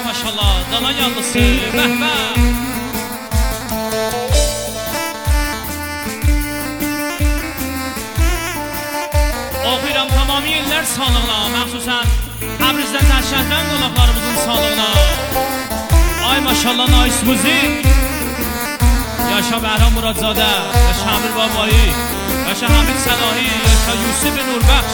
maşallah, dana yanlısı, bəhbə. Oxuyuram tamamilə illər sağlığına, məxsusən Təbrizdən Tərşəhdən qonaqlarımızın sağlığına. Ay maşallah, nice müzik. Yaşa Bəhram Muradzadə, yaşa Əmir Babayı, yaşa Həmid Səlahi, yaşa Yusuf Nurbəxş.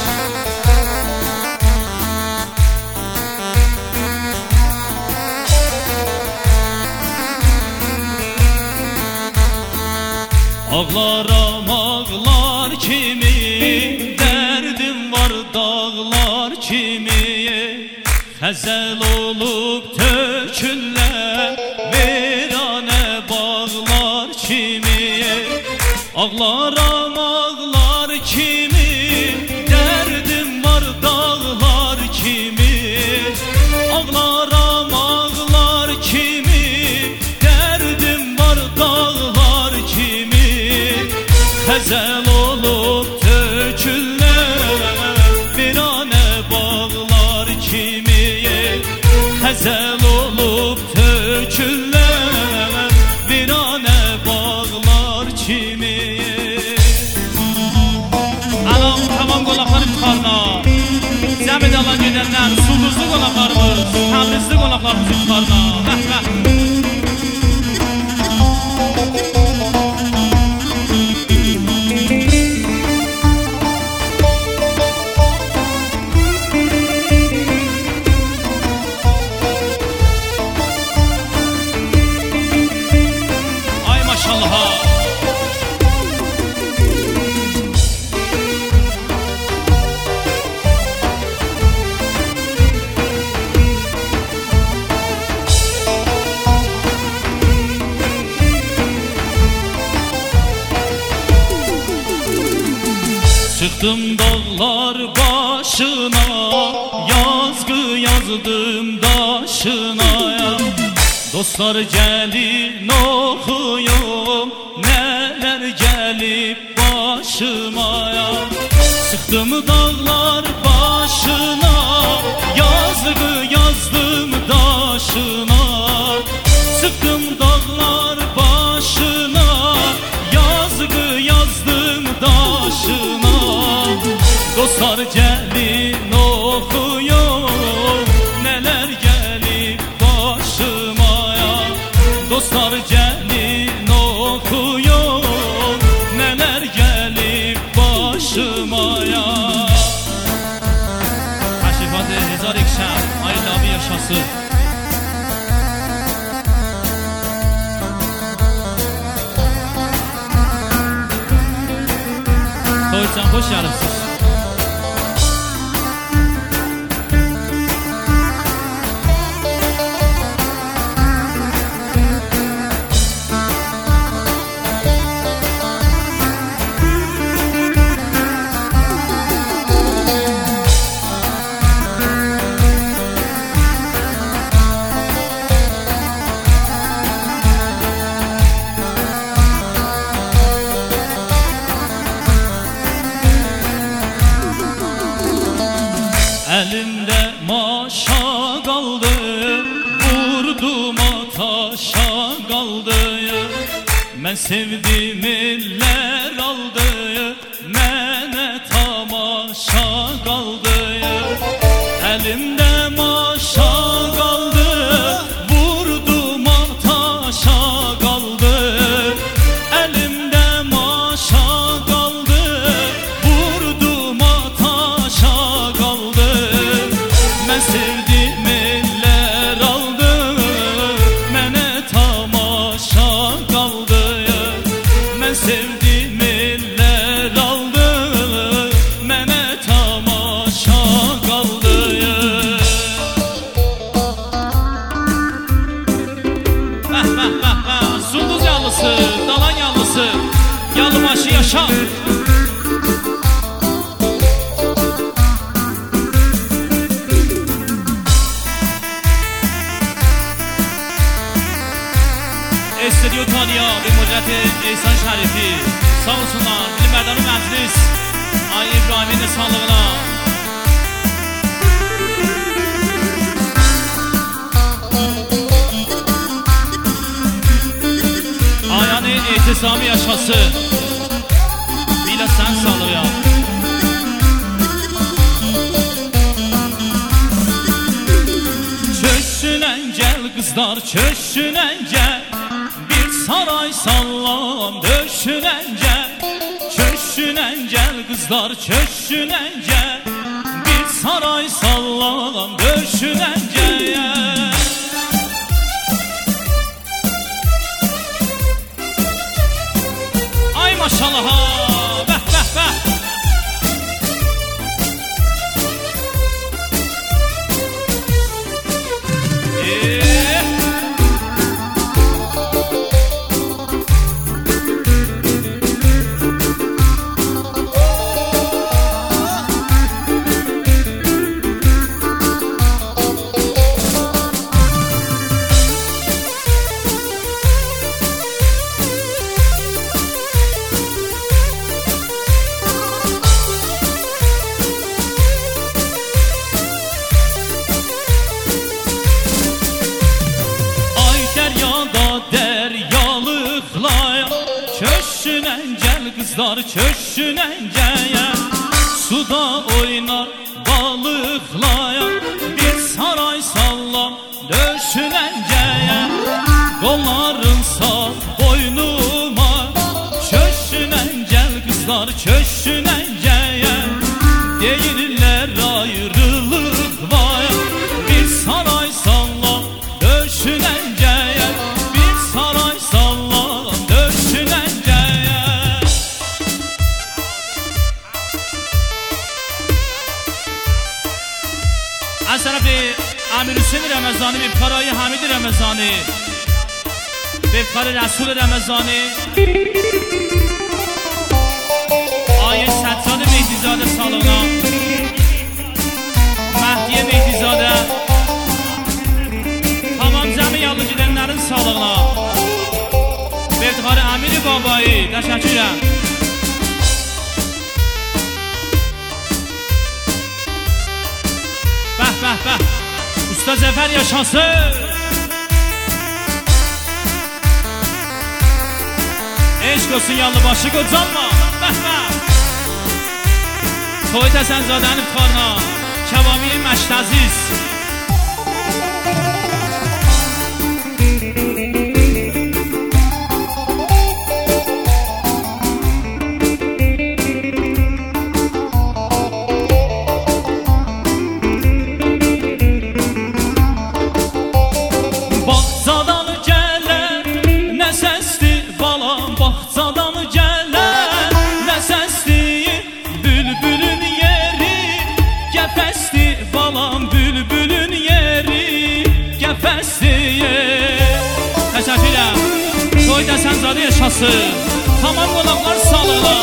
Ağlaram ağlar kimi, dərdim var dağlar kimi. Xəzəl olub tökürlər veranə bağlar kimi. Ağlaram ağlar kimi, dərdim var dağlar kimi. Ağlaram ağlar kimi, dərdim var dağlar kimi. Xəzəl olub tökürlər viranə bağlar kimi. Xəzəl olub tökürlər viranə bağlar kimi. Alam tamam qonaqlarım yuxarına, cəm edalan gedənlər, Sulduzlu qonaqlarımız, Təbrizli qonaqlarımız yuxarına. Bəhbə. Çıktım dağlar başına, yazgı yazdım daşına. Dostlar gelin oxuyum, neler gelip başıma. Çıktım dağlar başına, yazgı yazdım daşına. Çıktım dağlar başına, yazgı yazdım daşına. Dostlar gelin oxuyum, neler gelip başıma. Dostlar gelin oxuyum, neler gelip başıma. Təşrifatı Hezar Ekşən, hayırlı abi yaşasın. Toycan hoş geldiniz. Elimde maşa kaldı, vurdum ataşa kaldı. Ben sevdim eller aldı, mene tamaşa kaldı. Elimde maşa kaldı, vurdum ataşa kaldı. Elimde maşa kaldı, vurdum ataşa kaldı. Ben sevdim eller aldı, mene tamaşa kaldı. Ben sevdim eller aldı, mene tamaşa kaldı. Sulduz yanlısı, dalan yanlısı, Yalıbaşı yaşa. استودیو تانیا به مدت احسان شریفی sağ olsunlar. Bilim Mərdanı Məclis Ali İbrahimin de sağlığına. Nizami yaşası. Bir de sen sağlık ya. Çöşünen gel kızlar, çöşünen gel. Bir saray sallam döşünen gel. Çöşünen gel kızlar, çöşünen gel. Bir saray sallam döşünen gel. Ay maşallah ha, beh beh beh. Çöşünen gel kızlar, çöşünen gel. Suda oynar balıklayan. Bir saray sallam döşünen gel. Kolların sağ boynuma. Çöşünen gel kızlar, çöşünen gel. Değiller ayrılık var. Bir saray sallam döşünen gel. Bir saray sallam döşünen gel. از طرف امیر حسین رمضانی به کارهای حمید رمضانی به افتخار رسول رمضانی آیه ستاد مهدیزاده سالونا مهدی مهدیزاده tamam cəmi yallı gedənlərin sağlığına به افتخار امیر بابایی təşəkkürəm. Bəh bəh bəh Usta Zəfər yaşasın. Eşq olsun yallı başı qocalma. Bəh bəh Toy Təsənzadənin iftarına Kəvami Məştəziz. Təşəkkürəm. Toy Təsənzadə yaşasın. Tamam qonaqlar sağlıqla.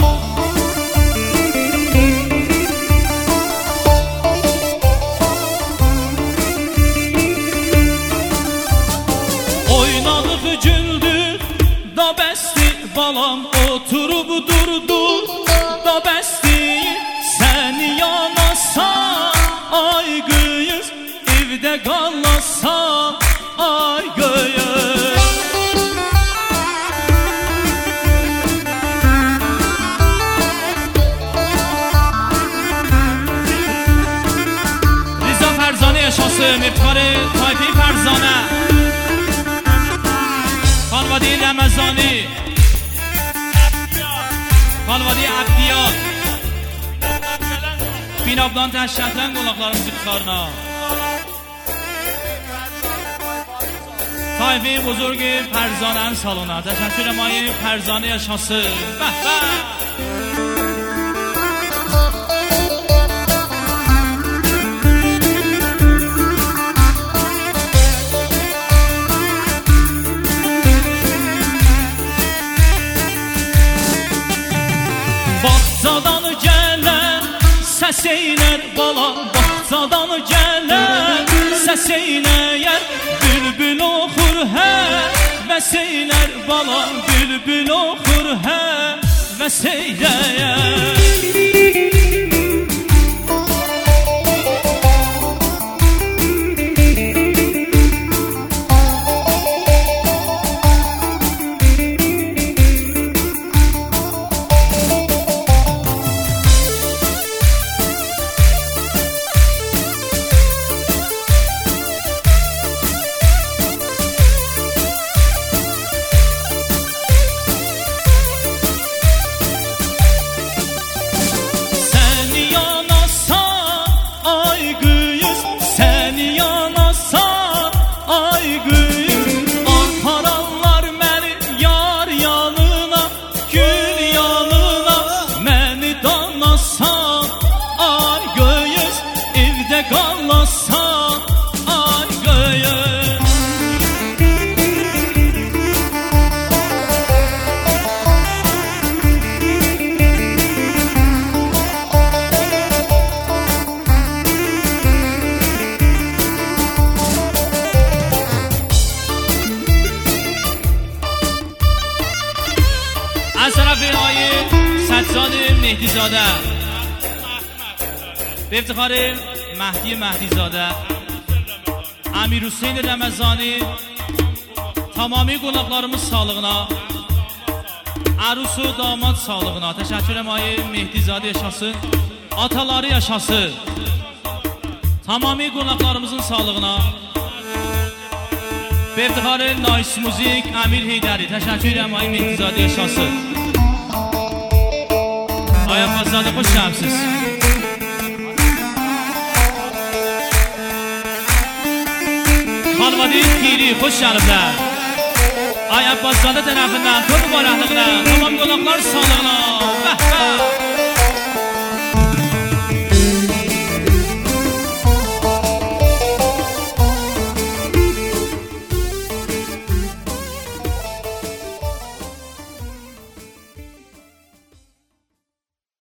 Oynadıq güldük da bəsdi balam oturub durdu da bəsdi səni yanasan ay qıyız evdə qalasan ay qıyız. Riza Fərzanə yaşasın. İftixarı Tayfi Fərzanə Xanvadı Rəməzani Xanvadı Əbdiyar Binabdan təşkətlən qonaqlarımız iftarına Tayfi Buzurgi Fərzanənin salona təşəkkürəm. Ayı Fərzanə yaşasın. Bəh bəh Bağçadan gələn səs eynər balam. Bağçadan gələn səs eynəyər bülbül oxur hə bəs eynər balam. Bülbül oxur hə bəs eynəyər. bağlasan ay göğe. از طرف آقای سجاد مهدیزاده به افتخار مهدی مهدیزاده، امیر حسین رمضانی، tamami qonaqlarımız sağlığına, arus و damat sağlığına təşəkkür edirəm. Ay Mehdizadə yaşasın, ataları yaşasın. Tamami qonaqlarımızın sağlığına به افتخار نایس موزیک امیر حیدری təşəkkür edirəm. Ay Mehdizadə yaşasın. Ay Abbaszadə xoş gəlmisiniz. Xanvadı Piri xoş gəliblər. Ay Abbaszadə tərəfindən, tövbe baraqlıqla, tamam qonaqlar sağlığına. Bəh bəh.